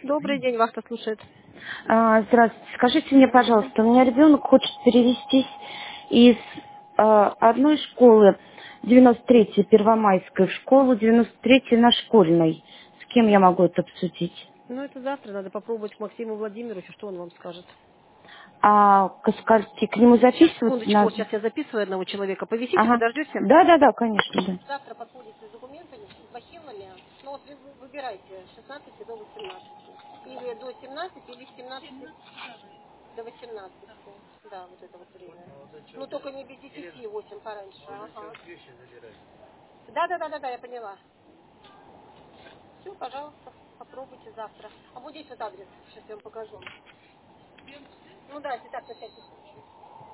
Добрый день, вахта слушает. Здравствуйте. Скажите мне, пожалуйста, у меня ребенок хочет перевестись из одной школы 93-й Первомайской в школу 93-й на Школьной. С кем я могу это обсудить? Ну, это завтра надо попробовать к Максиму Владимировичу, что он вам скажет. А Каскальский к нему Сейчас, записываться секундочку, вот надо? сейчас я записываю одного человека. Повисите, Ага. подождете? Да, конечно, да. Завтра подходите с документами, с бахилами. Ну, вот вы выбирайте с 16 до 18. Или до 17, или с 17 до 18. Да, вот это вот время. Ну, только не без 10, 8 пораньше. Ага. Да, я поняла. Все, пожалуйста, попробуйте завтра. А вот здесь вот адрес, сейчас я вам покажу. Ну да, если так, на всякий случай.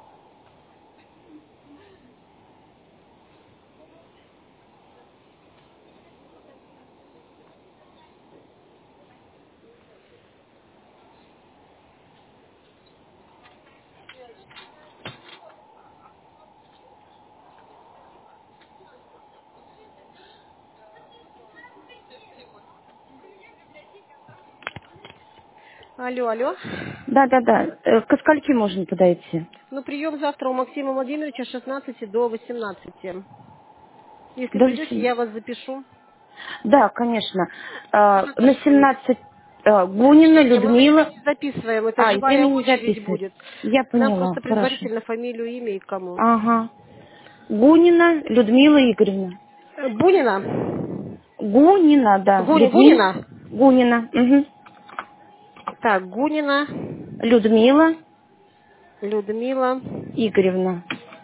Алло. Да. Ко скольки можно подойти? Ну, прием завтра у Максима Владимировича с 16 до 18. Если До придете, 8. я вас запишу. Да, конечно. Как На ваше имя? 17 Гунина Не, мы время Людмила. не записываем, это живая Время не очередь записывать. будет. Я Нам поняла, просто хорошо. предварительно фамилию, имя и кому. Ага. Гунина Людмила Игоревна. Бунина? Гунина, да. Гунина? Гунина. Угу. Так, Гунина Людмила Людмила. Игоревна.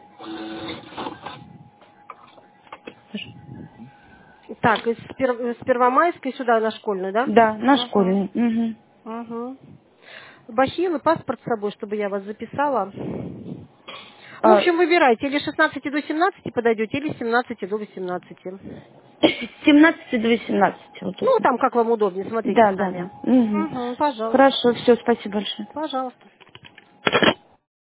Так, с Первомайской сюда на школьную, да? Да, на Ага. школьной. Угу. Угу. Бахил и паспорт с собой, чтобы я вас записала. Ну, в А, общем, выбирайте. Или с 16 до 17 подойдете, или с 17 до 18. с 17 до 18 Ну, удобно. там как вам удобнее, смотрите Да. сами. Угу. Угу, пожалуйста. Хорошо, все, спасибо большое. Пожалуйста.